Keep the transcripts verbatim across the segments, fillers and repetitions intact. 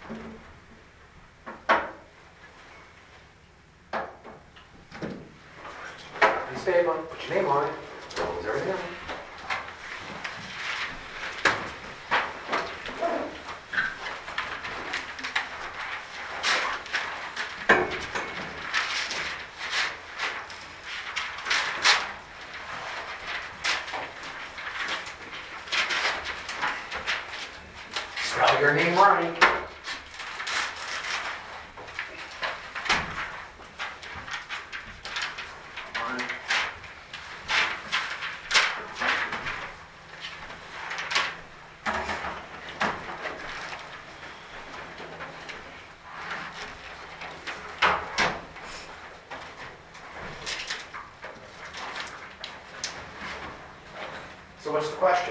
Piece of paper, put your name on it, close everything up. Spell your name right. So what's the question?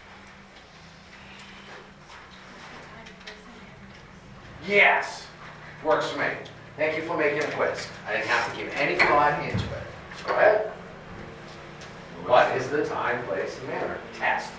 Yes, works for me. Thank you for making a quiz. I didn't have to give any thought into it. Go ahead. What is the time, place, and manner? Test.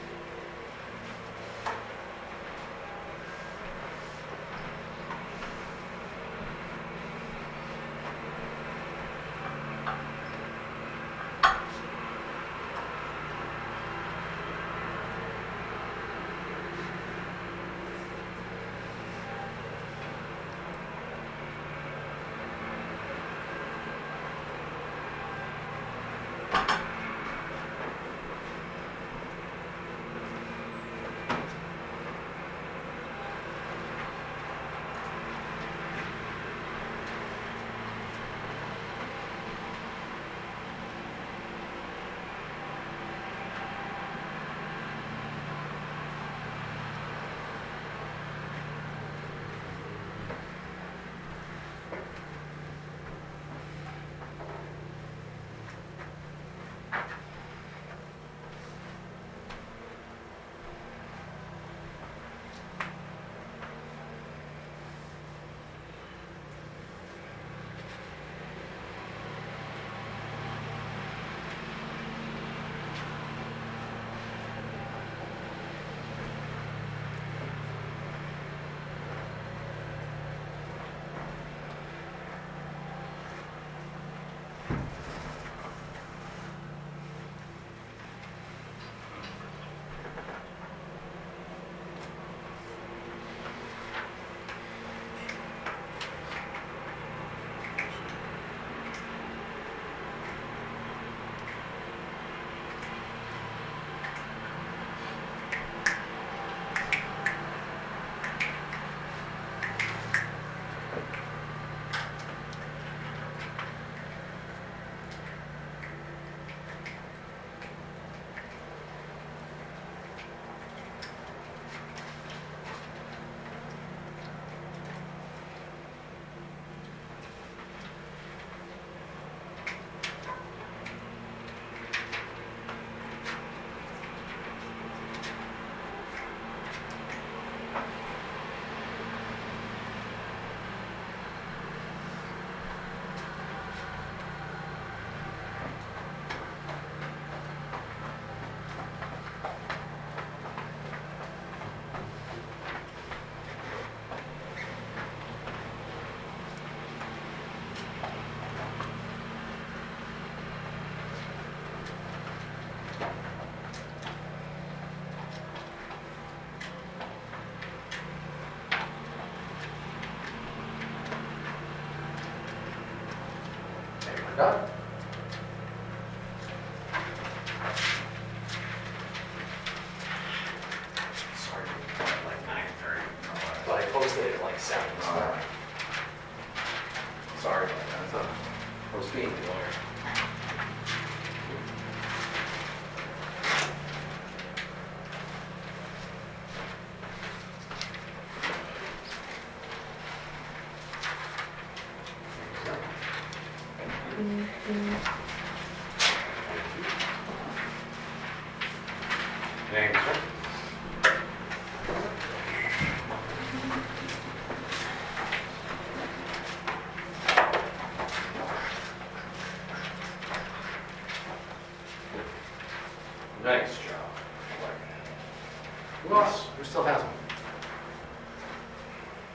Done. Sorry, like nine thirty. But I posted it at like seven. So. Sorry about that. That's a, I was being the lawyer. Thank you, sir. Nice job. Who else? Who still has one?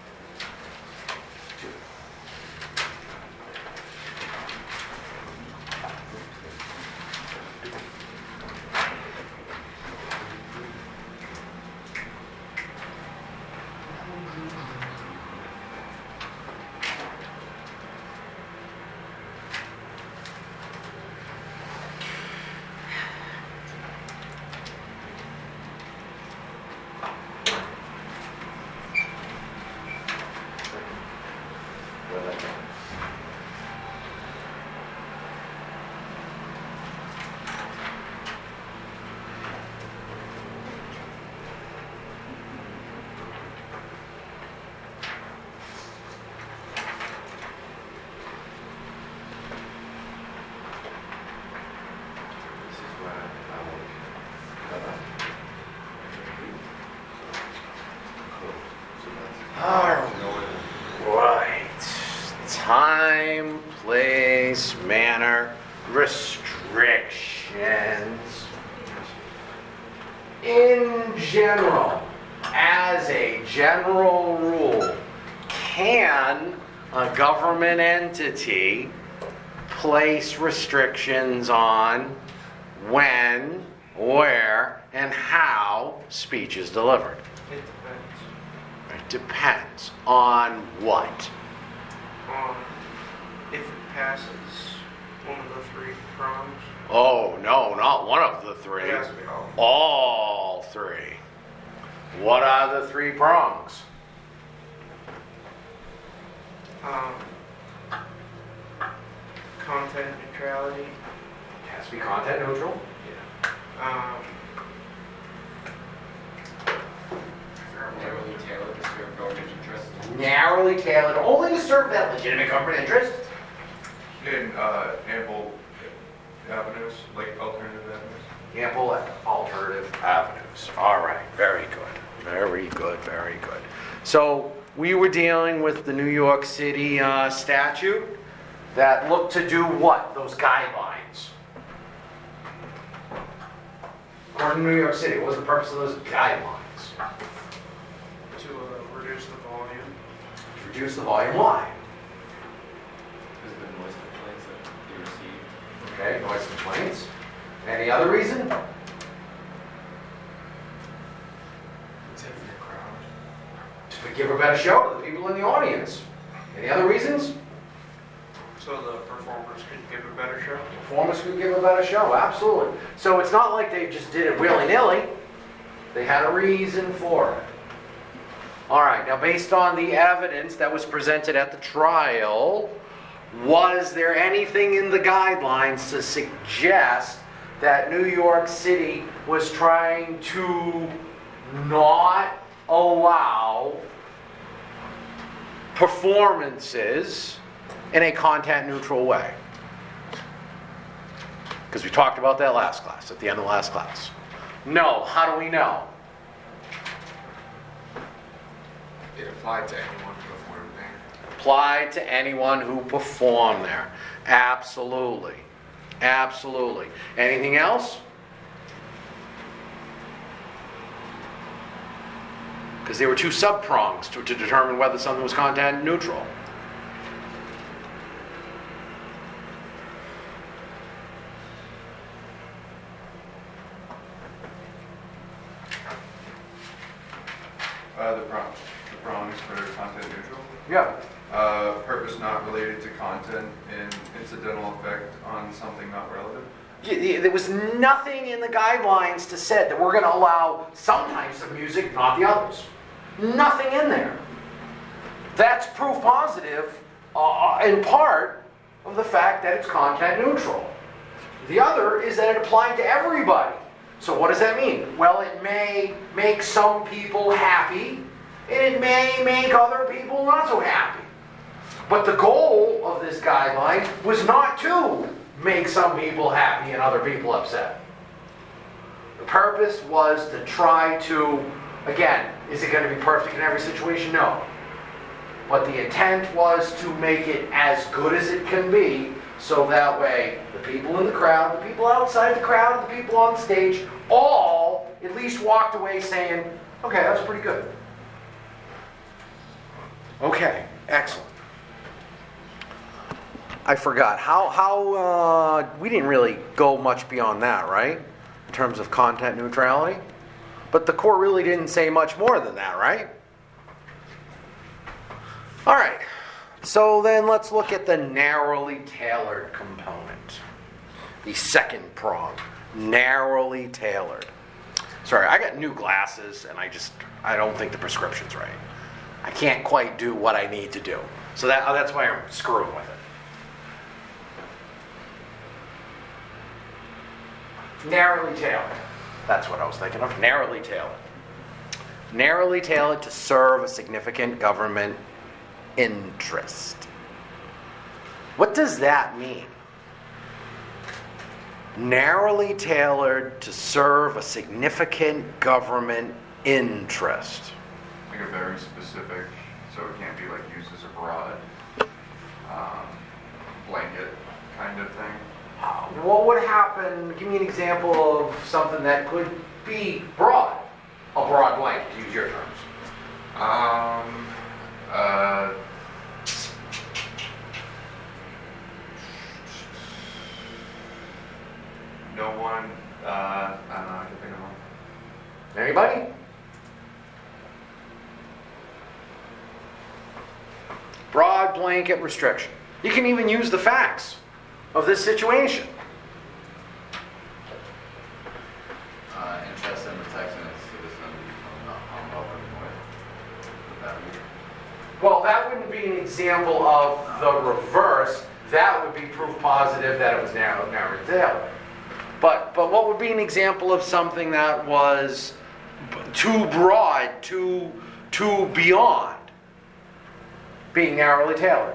with it. This is where I will. All right. Time, place, manner, restrictions. In general, as a general rule, can a government entity place restrictions on when, where, and how speech is delivered? It depends. It depends on what? On if it passes one of the three prongs. Oh, no, not one of the three. It has to be all. All three. What are the three prongs? Um, content neutrality. It has to be content neutral. Um, Narrowly tailored to serve government interests. Narrowly tailored only to serve that legitimate government interest. In uh, ample avenues, like alternative avenues. Ample alternative avenues. All right, very good. Very good, very good. So we were dealing with the New York City uh, statute that looked to do what? Those guidelines. According to New York City, what was the purpose of those guidelines? to uh, reduce the volume. Reduce the volume. Why? Because of the noise complaints that they receive. Okay, noise complaints. Any other reason? Safe for the crowd. To give a better show to the people in the audience. Any other reasons? So the performers could give a better show. Performers could give a better show, absolutely. So it's not like they just did it willy-nilly. They had a reason for it. All right, now based on the evidence that was presented at the trial, was there anything in the guidelines to suggest that New York City was trying to not allow performances in a content-neutral way? Because we talked about that last class, at the end of last class. No, how do we know? It applied to anyone who performed there. Applied to anyone who performed there. Absolutely. Absolutely. Anything else? Because there were two sub-prongs to, to determine whether something was content neutral. Uh, the prom, the prongs for content neutral. Yeah. Uh, purpose not related to content and incidental effect on something not relevant. Y- y- There was nothing in the guidelines to say that we're going to allow some types of music, not the others. Nothing in there. That's proof positive, uh, in part, of the fact that it's content neutral. The other is that it applied to everybody. So what does that mean? Well, it may make some people happy, and it may make other people not so happy. But the goal of this guideline was not to make some people happy and other people upset. The purpose was to try to, again, is it going to be perfect in every situation? No. But the intent was to make it as good as it can be, so that way the people in the crowd, the people outside the crowd, the people on stage, all at least walked away saying, okay, that was pretty good. Okay, excellent. I forgot. How, how uh, we didn't really go much beyond that, right? In terms of content neutrality. But the court really didn't say much more than that, right? All right. So then let's look at the narrowly tailored component. The second prong. Narrowly tailored. Sorry, I got new glasses and I just, I don't think the prescription's right. I can't quite do what I need to do. So that, oh, that's why I'm screwing with it. Narrowly tailored. That's what I was thinking of. Narrowly tailored. Narrowly tailored to serve a significant government interest. What does that mean? Narrowly tailored to serve a significant government interest. Like a very specific, so it can't be like used as a broad um, blanket kind of thing. Uh, what would happen? Give me an example of something that could be broad. A broad blanket, to use your terms. Um, uh, no one, uh, I don't know, I can think of one. Anybody? Broad blanket restriction. You can even use the facts of this situation. Uh, interest in protecting its citizens from unlawful employment. Would that be? Well, that wouldn't be an example of the reverse. That would be proof positive that it was narrow, narrow tailored. But but what would be an example of something that was b- too broad, too too beyond being narrowly tailored?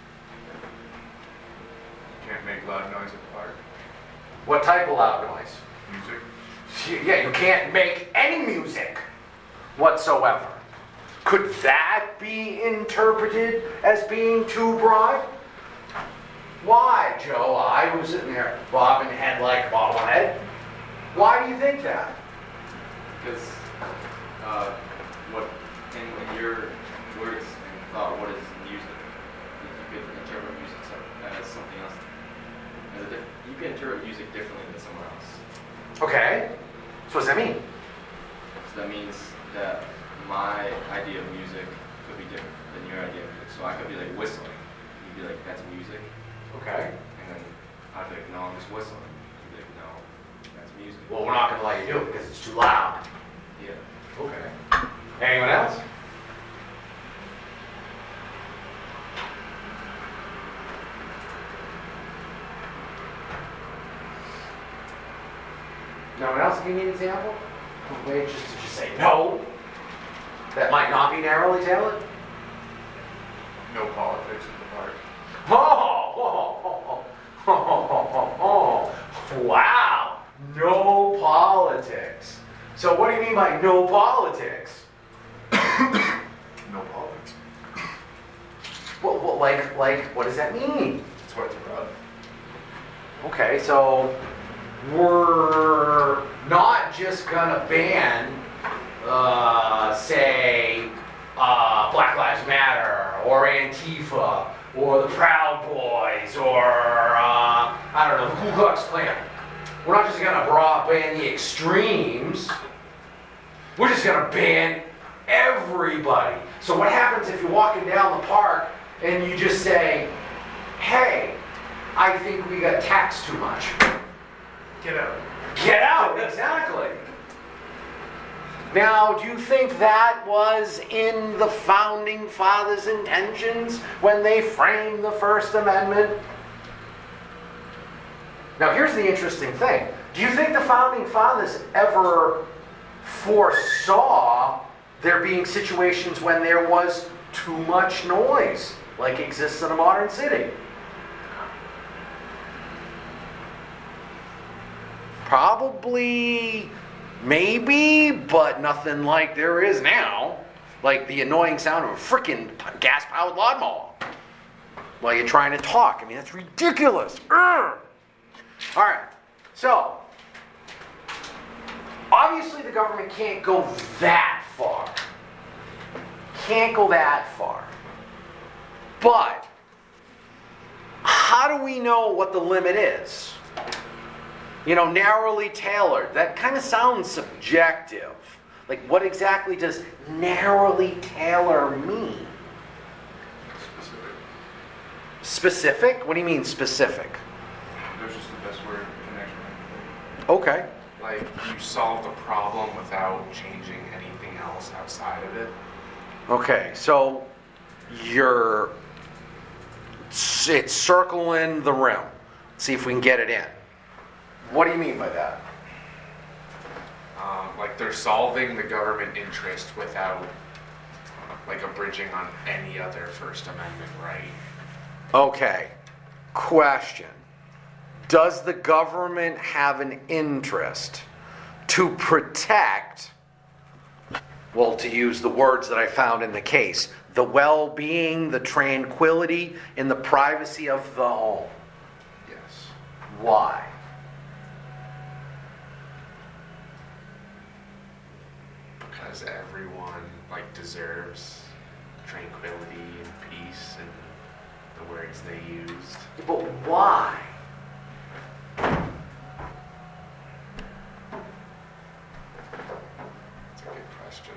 Can't make loud noise at the park. What type of loud noise? Music. Yeah, you can't make any music whatsoever. Could that be interpreted as being too broad? Why, Joe? I was sitting there bobbing head like a bobblehead. Why do you think that? Because uh, what in, in your words and thought, what is music? You could interpret music so- as something else. As a diff- you can interpret music differently than someone else. Okay. So what does that mean? So that means that my idea of music could be different than your idea of music. So I could be like whistling. You'd be like, that's music. Okay. And then I'd be like, no, I'm just whistling. You'd be like, no, that's music. Well, we're not going to let you do it because it's too loud. Yeah. Okay. Anyone else? No one else? Give me an example. Wait, just to just say no. That might not be narrowly tailored. No politics at the park. Oh, oh, oh, oh, oh, oh, oh. Wow. No politics. So what do you mean by no politics? No politics. Well, well, like, like, what does that mean? That's why it's broad. Okay, so we're not just gonna ban, uh, say, uh, Black Lives Matter or Antifa or the Proud Boys or uh, I don't know, the Ku Klux Klan. We're not just gonna bra- ban the extremes. We're just gonna ban everybody. So what happens if you're walking down the park and you just say, "Hey, I think we got taxed too much." Get out. Get out, exactly. Now, do you think that was in the Founding Fathers' intentions when they framed the First Amendment? Now, here's the interesting thing. Do you think the Founding Fathers ever foresaw there being situations when there was too much noise, like exists in a modern city? Probably, maybe, but nothing like there is now. Like the annoying sound of a freaking gas-powered lawnmower while you're trying to talk. I mean, that's ridiculous. Urgh. All right, so obviously the government can't go that far. Can't go that far. But how do we know what the limit is? You know, narrowly tailored. That kind of sounds subjective. Like, what exactly does narrowly tailor mean? Specific. Specific? What do you mean specific? There's just the best word connection. Okay. Like, you solve the problem without changing anything else outside of it. Okay, so you're it's circling the rim. See if we can get it in. What do you mean by that? Um, like they're solving the government interest without like abridging on any other First Amendment right. Okay. Question. Does the government have an interest to protect, well, to use the words that I found in the case, the well-being, the tranquility, and the privacy of the home? Yes. Why? Because everyone like deserves tranquility and peace and the words they used. But why? That's a good question.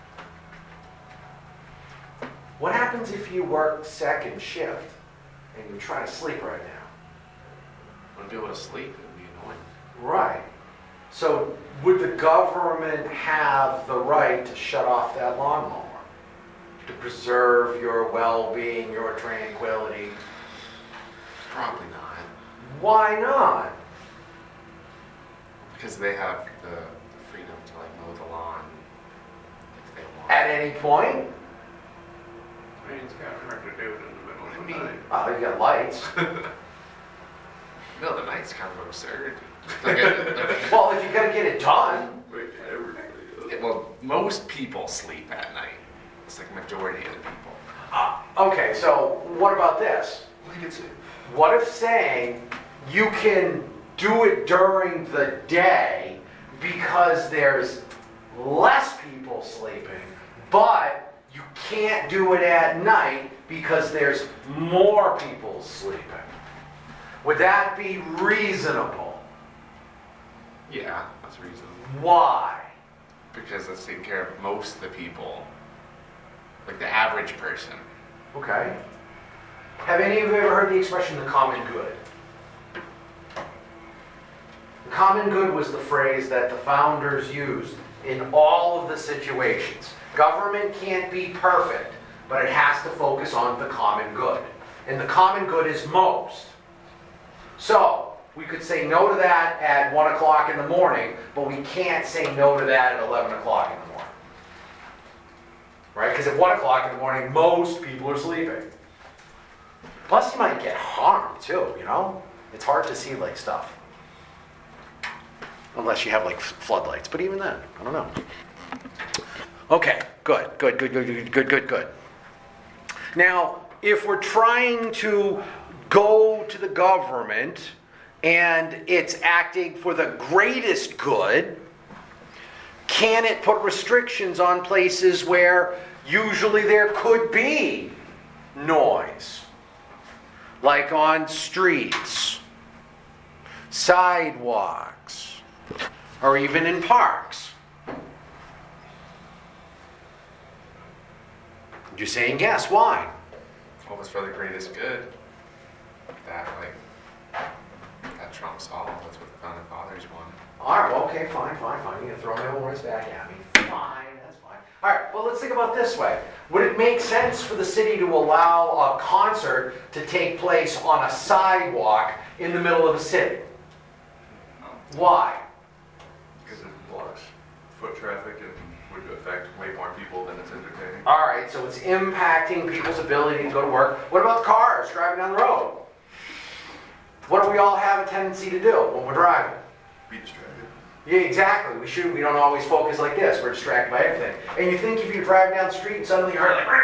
What happens if you work second shift and you're trying to sleep right now? I want to be able to sleep. It would be annoying. Right. So would the government have the right to shut off that lawnmower? To preserve your well-being, your tranquility? Probably not. Why not? Because they have the, the freedom to like mow the lawn if they want. At any point? I mean, it's got hard to do it in the middle of I the mean- night. Oh, you got lights. Middle of the night's kind of absurd. Like, a- like- Well, if you gotta get it done. Wait, everybody does. Yeah, well, most people sleep at night. It's like majority of the people. Uh, okay, so what about this? Like it's What if saying you can do it during the day because there's less people sleeping, but you can't do it at night because there's more people sleeping? Would that be reasonable? yeah, that's reasonable. Why? Because that's taking care of most of the people, like the average person. Okay. Have any of you ever heard the expression the common good? The common good was the phrase that the founders used in all of the situations. Government can't be perfect, but it has to focus on the common good. And the common good is most. So, we could say no to that at one o'clock in the morning, but we can't say no to that at eleven o'clock in the morning. Right? Because at one o'clock in the morning, most people are sleeping. Plus, you might get harmed too, you know? It's hard to see like stuff. Unless you have like floodlights, but even then, I don't know. Okay, good, good, good, good, good, good, good, good. Now, if we're trying to go to the government and it's acting for the greatest good, can it put restrictions on places where usually there could be noise? Like on streets, sidewalks, or even in parks. You're saying yes, why? Well, it's for the greatest good. That like that trumps all. That's what the founding fathers wanted. All right, well, okay, fine, fine, fine. You're going to throw my own words back at me. Fine, that's fine. All right, well, let's think about it this way. Would it make sense for the city to allow a concert to take place on a sidewalk in the middle of a city? Why? Because it blocks foot traffic and would affect way more people than it's entertaining. All right, so it's impacting people's ability to go to work. What about the cars driving down the road? What do we all have a tendency to do when we're driving? Be distracted. Yeah, exactly. We should. We don't always focus like this. We're distracted by everything. And you think if you're driving down the street and suddenly you heard like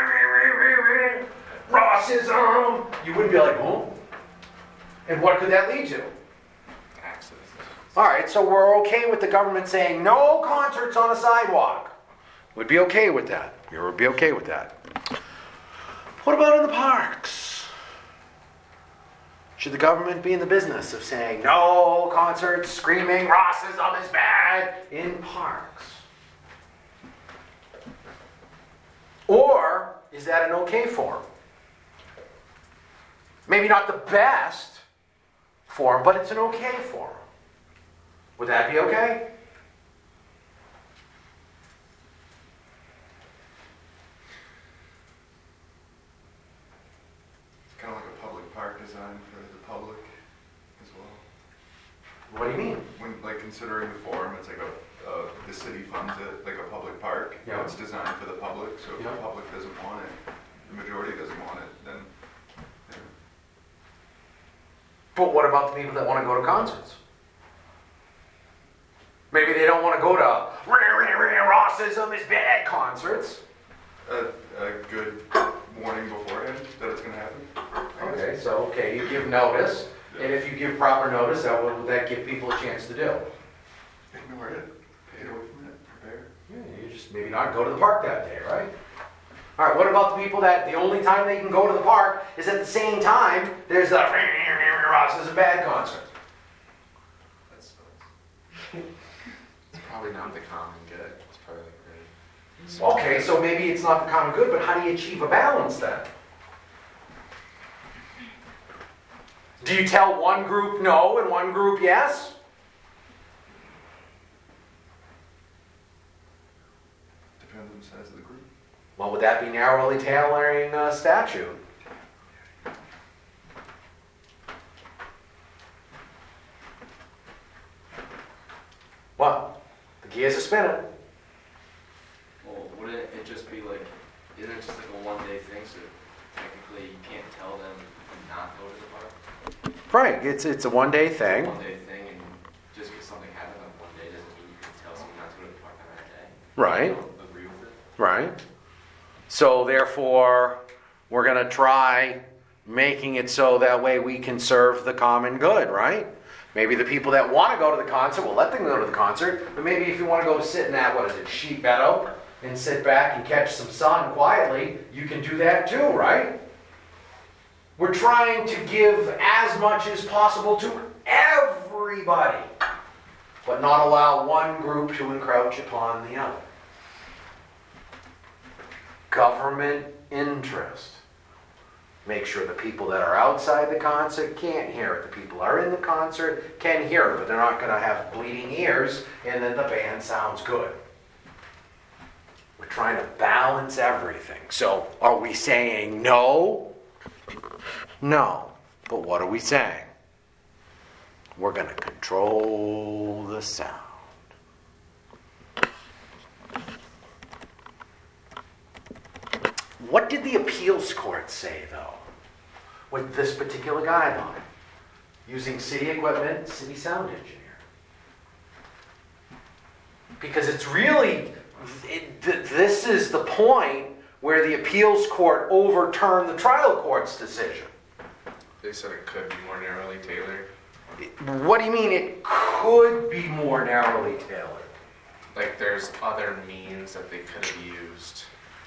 Rossism, you wouldn't be like, oh. And what could that lead to? Accidents. All right, so we're okay with the government saying no concerts on a sidewalk. We'd be okay with that. We would be okay with that. What about in the parks? Should the government be in the business of saying no concerts, screaming, Rossism is bad in parks? Or is that an okay form? Maybe not the best form, but it's an okay form. Would that be okay? It's kind of like a public What do you mean? When, like, considering the forum, it's like a, uh, the city funds it, like a public park. Yeah. It's designed for the public, so if Yeah. the public doesn't want it, the majority doesn't want it, then, yeah. But what about the people that want to go to concerts? Maybe they don't want to go to "Rah, rah, rah, Rossism is bad" concerts. A, a good warning beforehand that it's gonna happen. I guess. Okay, so, okay, you give notice, and if you give proper notice, that will, that give people a chance to do? Ignore it, pay away from it, prepare. Yeah, you just maybe not go to the park that day, right? All right, what about the people that the only time they can go to the park is at the same time there's the "Rah, rah, rah, Ross is a bad" concert? That sucks. It's probably not the common good. It's probably like really. Okay, so maybe it's not the common good, but how do you achieve a balance then? Do you tell one group no and one group yes? Depends on the size of the group. Well, would that be narrowly tailoring a statute? What? The gears are spinning. Well, wouldn't it just be like, isn't it just like a one day thing, so technically you can't tell them to not go to the park? Right, it's it's a one-day thing. One day thing, and just because something happened on one day doesn't mean you can tell someone not to go to the park on that day. Right. I don't agree with it. Right. So therefore, we're going to try making it so that way we can serve the common good, right? Maybe the people that want to go to the concert, we'll let them go to the concert, but maybe if you want to go sit in that, what is it, sheep meadow, and sit back and catch some sun quietly, you can do that too, right? We're trying to give as much as possible to everybody, but not allow one group to encroach upon the other. Government interest. Make sure the people that are outside the concert can't hear it. The people that are in the concert can hear it, but they're not going to have bleeding ears, and then the band sounds good. We're trying to balance everything. So are we saying no? No. But what are we saying? We're going to control the sound. What did the appeals court say, though, with this particular guideline? Using city equipment, city sound engineer. Because it's really, it, th- this is the point where the appeals court overturned the trial court's decision. They said it could be more narrowly tailored. What do you mean it could be more narrowly tailored? Like there's other means that they could have used.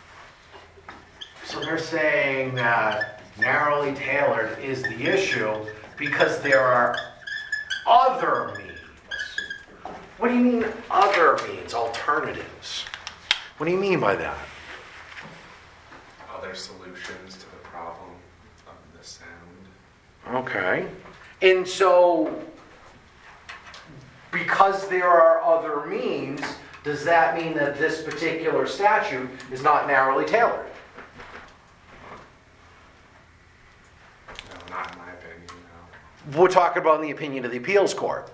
So they're saying that narrowly tailored is the issue because there are other means. What do you mean other means, alternatives? What do you mean by that? Other solutions to the problem of the sound. Okay. And so, because there are other means, does that mean that this particular statute is not narrowly tailored? No, not in my opinion, no. We're talking about in the opinion of the appeals court.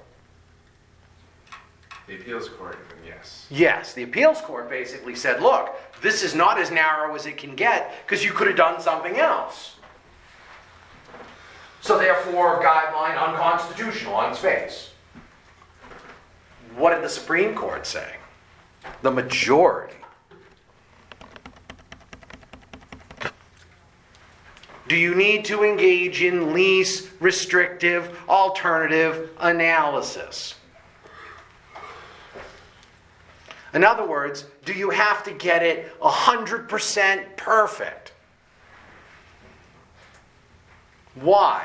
The appeals court, then yes. Yes, the appeals court basically said, look, this is not as narrow as it can get because you could have done something else. So therefore, guideline unconstitutional on its face. What did the Supreme Court say? The majority. Do you need to engage in least restrictive alternative analysis? In other words, do you have to get it one hundred percent perfect? Why?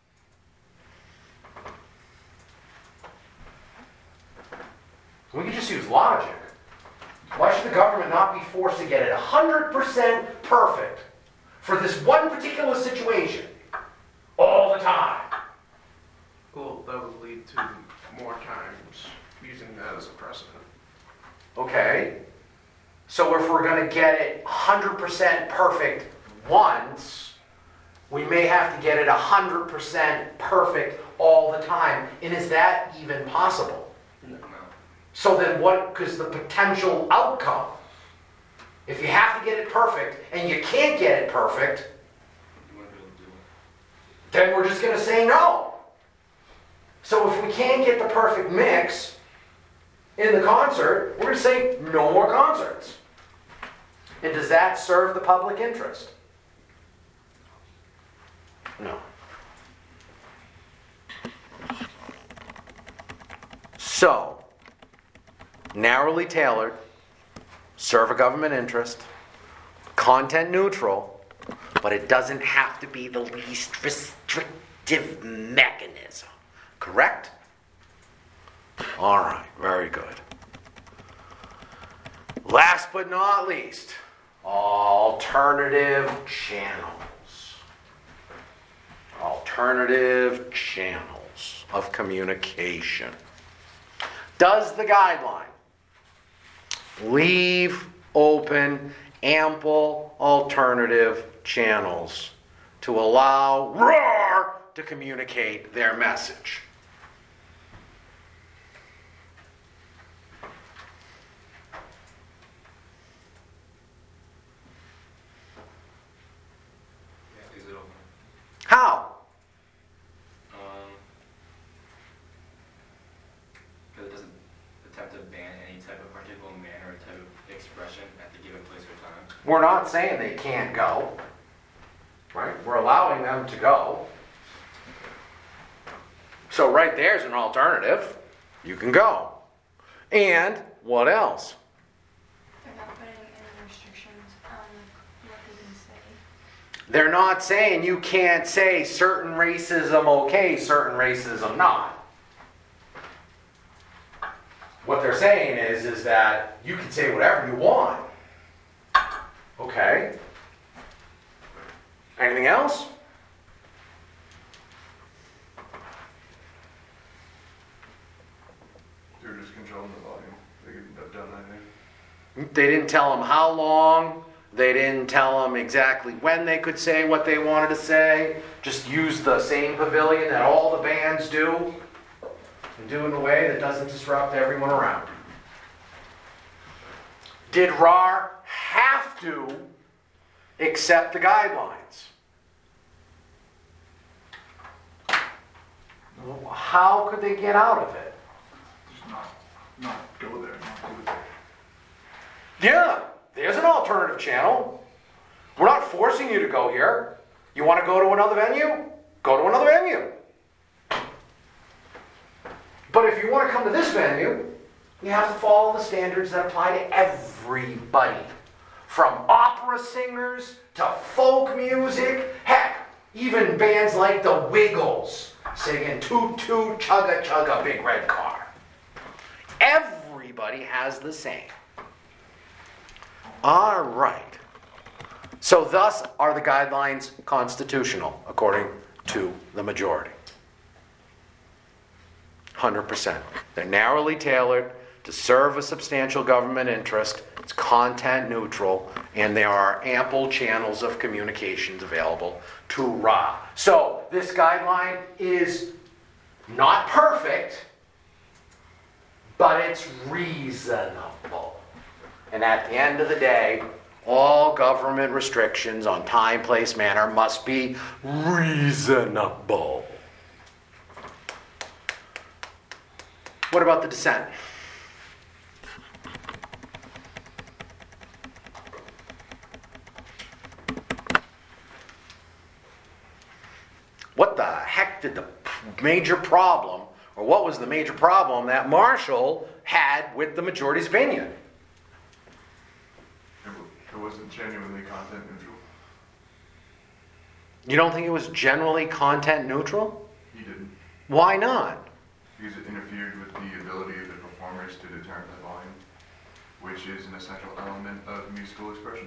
We can just use logic. Why should the government not be forced to get it one hundred percent perfect for this one particular situation all the time? Well, that would lead to more times using that as a precedent. Okay. So if we're going to get it one hundred percent perfect once, we may have to get it one hundred percent perfect all the time. And is that even possible? No. So then what, because the potential outcome, if you have to get it perfect and you can't get it perfect, You wouldn't be able to do it. then we're just going to say no. So if we can't get the perfect mix in the concert, we're going to say no more concerts. And does that serve the public interest? No. So, narrowly tailored, serve a government interest, content neutral, but it doesn't have to be the least restrictive mechanism. Correct? All right, very good. Last but not least, alternative channels. Alternative channels of communication. Does the guideline leave open ample alternative channels to allow ROAR to communicate their message? Yeah, is it open? How? Um, because it doesn't attempt to ban any type of particular manner or type of expression at the given place or time. We're not saying they can't go, right? We're allowing them to go. So right there's an alternative. You can go. And what else? They're not putting any restrictions on what they can say. They're not saying you can't say certain racism okay, certain racism not. What they're saying is, is that you can say whatever you want. Okay. Anything else? They're just controlling the volume. They couldn't have done anything. They didn't tell them how long. They didn't tell them exactly when they could say what they wanted to say. Just use the same pavilion that all the bands do. And do it in a way that doesn't disrupt everyone around. Did R A R have to accept the guidelines? How could they get out of it? Just not, not go there, not do it. Yeah, there's an alternative channel. We're not forcing you to go here. You want to go to another venue? Go to another venue. But if you want to come to this venue, you have to follow the standards that apply to everybody. From opera singers to folk music, heck, even bands like the Wiggles singing Toot Toot Chugga Chugga Big Red Car. Everybody has the same. All right. So thus are the guidelines constitutional, according to the majority. one hundred percent. They're narrowly tailored to serve a substantial government interest. It's content neutral, and there are ample channels of communications available to R A R. So this guideline is not perfect, but it's reasonable. And at the end of the day, all government restrictions on time, place, manner must be reasonable. What about the dissent? What the heck did the major problem, or what was the major problem that Marshall had with the majority's opinion? It, w- it wasn't genuinely content neutral. You don't think it was generally content neutral? He didn't. Why not? Because it interfered with the ability of the performers to determine the volume, which is an essential element of musical expression.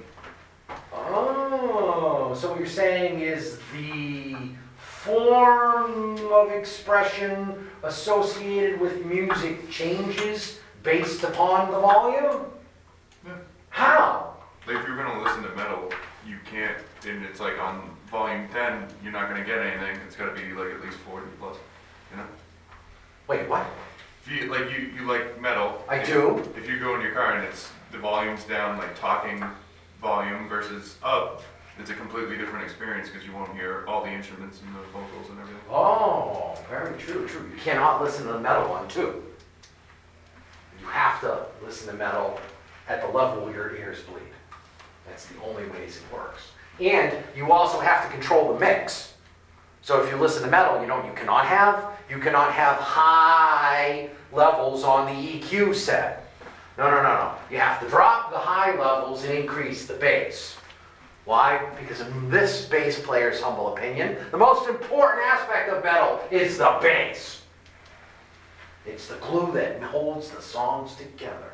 Oh, so what you're saying is the form of expression associated with music changes based upon the volume? Yeah. How? Like if you're gonna listen to metal, you can't, and it's like on volume ten, you're not gonna get anything. It's gotta be like at least forty plus. you know? Wait, what? If you, like, you, you like metal. I and do. If you go in your car and it's, the volume's down, like talking volume versus up, it's a completely different experience because you won't hear all the instruments and the vocals and everything. Oh, very true, true. You cannot listen to the metal one, too. You have to listen to metal at the level your ears bleed. That's the only ways it works. And you also have to control the mix. So if you listen to metal, you know what you cannot have? You cannot have high levels on the E Q set. No, no, no, no. You have to drop the high levels and increase the bass. Why? Because in this bass player's humble opinion, the most important aspect of metal is the bass. It's the glue that holds the songs together.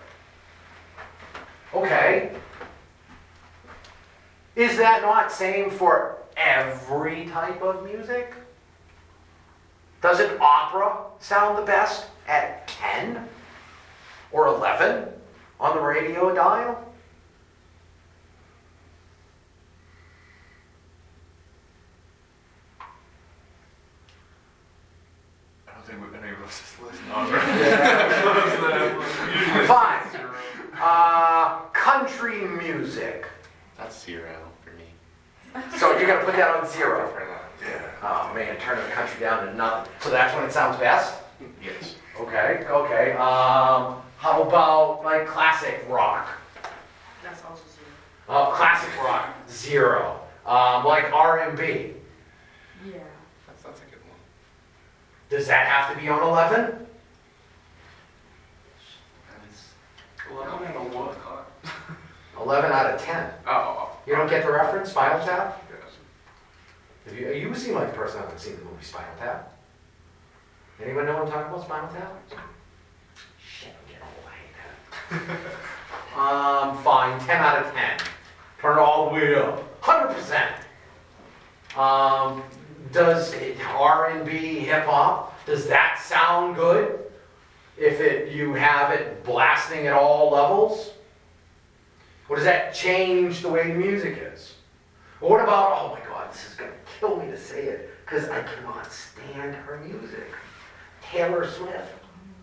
Okay. Is that not same for every type of music? Doesn't opera sound the best at ten or eleven on the radio dial? I don't think any of us is listening. Fine. Uh, country music. That's zero for me. So you're going to put that on zero. For that. Yeah. Oh man, turn the country down to nothing. So that's when it sounds best? Yes. Okay, okay. Um, how about like classic rock? That's also zero. Uh, classic rock, zero. Um, like R and B. Yeah. That's, that's a good one. Does that have to be on eleven? eleven and a what? eleven out of ten. Oh. You don't get the reference, Spinal Tap? Yes. Have you, you seem like the person who hasn't seen the movie Spinal Tap. Anyone know what I'm talking about, Spinal Tap? Shit, I'm getting old, I hate that. um, fine, ten out of ten. Turn it all the way up. one hundred percent. Um, does it, R and B, hip hop, does that sound good? If it you have it blasting at all levels? Or does that change the way the music is? Or what about, oh my God, this is going to kill me to say it, because I cannot stand her music. Taylor Swift.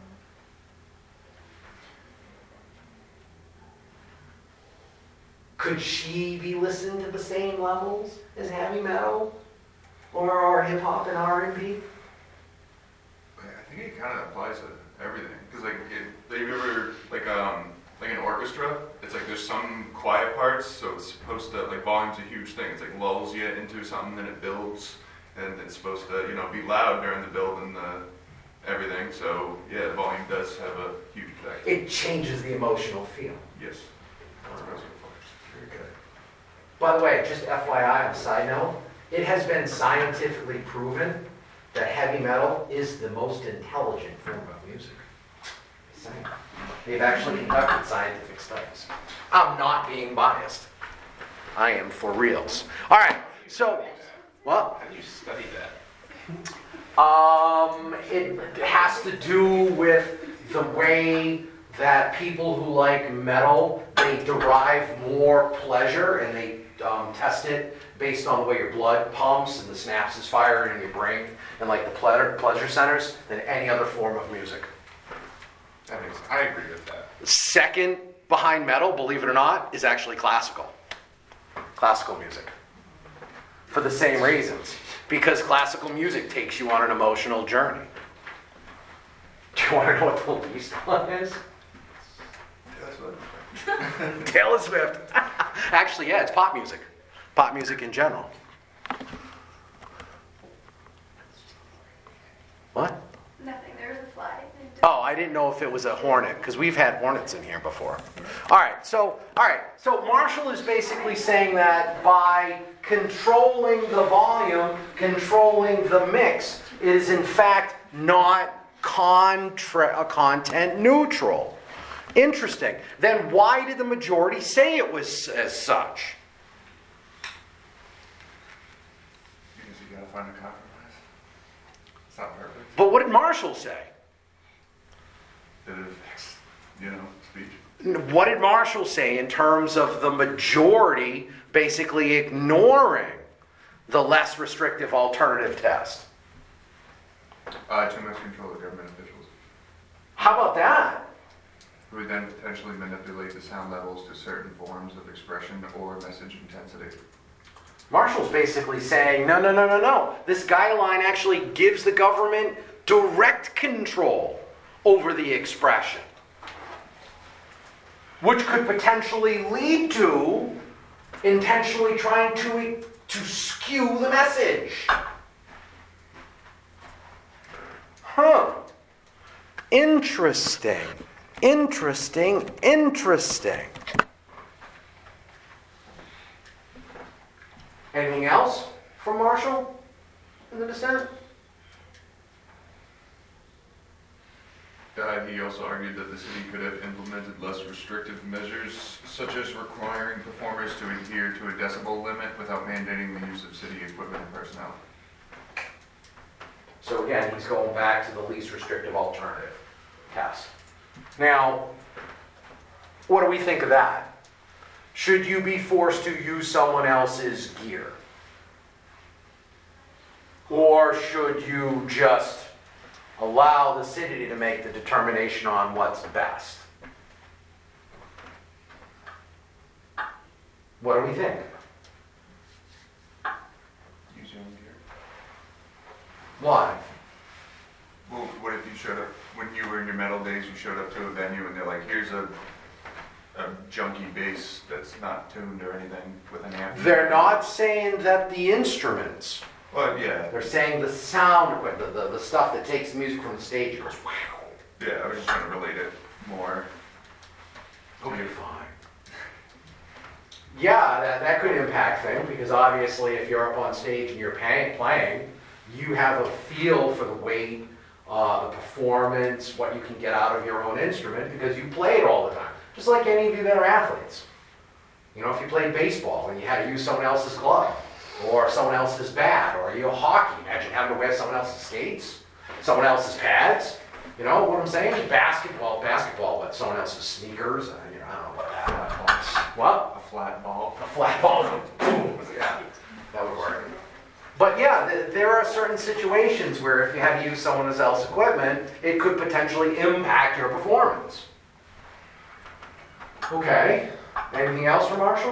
Could she be listened to the same levels as heavy metal? Or, or hip hop and R and B? I think it kind of applies to everything. Because like, it, have you ever, like, um, like an orchestra, it's like there's some quiet parts, so it's supposed to, like, volume's a huge thing. It's like lulls you into something, then it builds, and it's supposed to, you know, be loud during the build and the everything. So yeah, volume does have a huge effect. It changes the emotional feel. Yes. That's what I was looking for. Very good. By the way, just F Y I on a side note, it has been scientifically proven that heavy metal is the most intelligent form of music. Saying. They've actually conducted scientific studies. I'm not being biased. I am for reals. All right, so, what? How do you study that? Um, it has to do with the way that people who like metal, they derive more pleasure, and they um, test it based on the way your blood pumps and the synapses fire in your brain and like the pleasure, pleasure centers than any other form of music. That makes, I agree with that. Second behind metal, believe it or not, is actually classical. Classical music. For the same reasons. Because classical music takes you on an emotional journey. Do you want to know what the least one is? Taylor Swift. Actually, yeah, it's pop music. Pop music in general. What? Nothing. There was a fly. Oh, I didn't know if it was a hornet, because we've had hornets in here before. All right, so all right, so Marshall is basically saying that by controlling the volume, controlling the mix, is in fact not contra- uh, content neutral. Interesting. Then why did the majority say it was as such? Because you gotta find a compromise. It's not perfect. But what did Marshall say? It affects, you know, speech. What did Marshall say in terms of the majority basically ignoring the less restrictive alternative test? Uh, too much control of government officials. How about that? Who would then potentially manipulate the sound levels to certain forms of expression or message intensity. Marshall's basically saying, no, no, no, no, no. This guideline actually gives the government direct control over the expression, which could potentially lead to intentionally trying to, to skew the message. Huh. Interesting. Interesting. Interesting. Anything else from Marshall in the dissent? Uh, he also argued that the city could have implemented less restrictive measures, such as requiring performers to adhere to a decibel limit without mandating the use of city equipment and personnel. So again, he's going back to the least restrictive alternative test. Now, what do we think of that? Should you be forced to use someone else's gear? Or should you just allow the city to make the determination on what's best? What do we think? Use your own gear. Why? Well, what if you showed up, when you were in your metal days, you showed up to a venue and they're like, here's a, a junky bass that's not tuned or anything with an amp. They're not saying that the instruments, Well, yeah, they're saying the sound equipment, the, the, the stuff that takes music from the stage and goes, wow. yeah, I was just trying to relate it more. Okay, fine. Yeah, that, that could impact things, because obviously if you're up on stage and you're pay, playing, you have a feel for the weight, uh, the performance, what you can get out of your own instrument, because you play it all the time. Just like any of you that are athletes. You know, if you played baseball and you had to use someone else's glove, or someone else's bat, or you know, hockey, imagine having to wear someone else's skates, someone else's pads. You know what I'm saying? Basketball, basketball, but someone else's sneakers. Uh, you know, I don't know what that was. What? A flat ball. A flat ball. Boom. Yeah, that would work. But yeah, th- there are certain situations where if you had to use someone else's equipment, it could potentially impact your performance. Okay. Anything else for Marshall?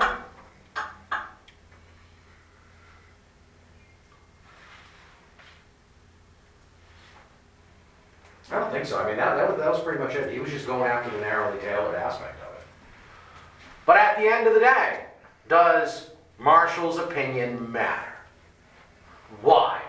I don't think so. I mean, that, that, was, that was pretty much it. He was just going after the narrowly tailored aspect of it. But at the end of the day, does Marshall's opinion matter? Why?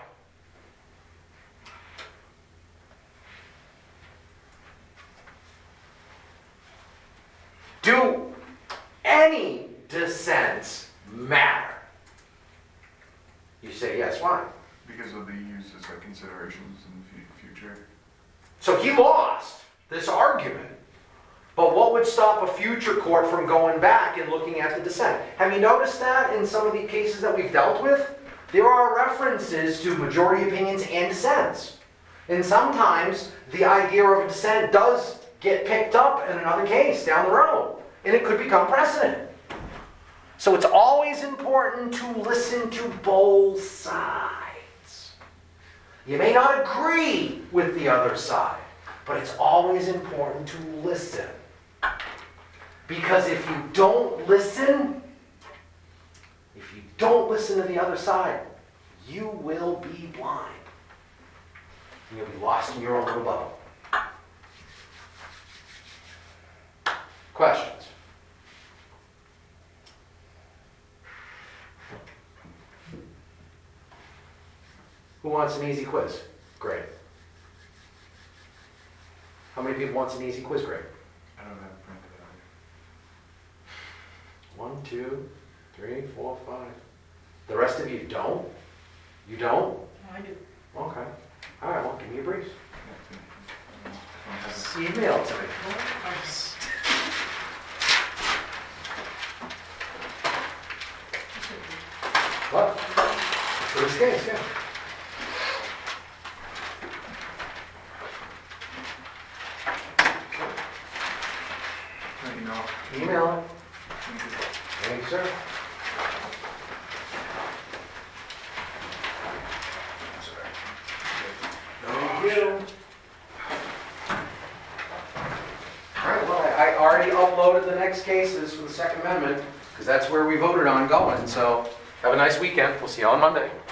Do any dissents matter? You say yes, why? Because of the use as like considerations in the fu- future. So he lost this argument. But what would stop a future court from going back and looking at the dissent? Have you noticed that in some of the cases that we've dealt with? There are references to majority opinions and dissents. And sometimes the idea of a dissent does get picked up in another case down the road. And it could become precedent. So it's always important to listen to both sides. You may not agree with the other side, but it's always important to listen. Because if you don't listen, if you don't listen to the other side, you will be blind. And you'll be lost in your own little bubble. Questions? Who wants an easy quiz? Great. How many people wants an easy quiz grade? I don't have it printed out. One, two, three, four, five. The rest of you don't? You don't? I do. Okay. All right, well, give me a brief. Yeah, Email it to me. What? For this case, yeah. Let you know. Email it. Thank you. Thank you, sir. Sorry. No Thank you. All right, well, I I already uploaded the next cases for the Second Amendment, because that's where we voted on going, so have a nice weekend. We'll see you on Monday.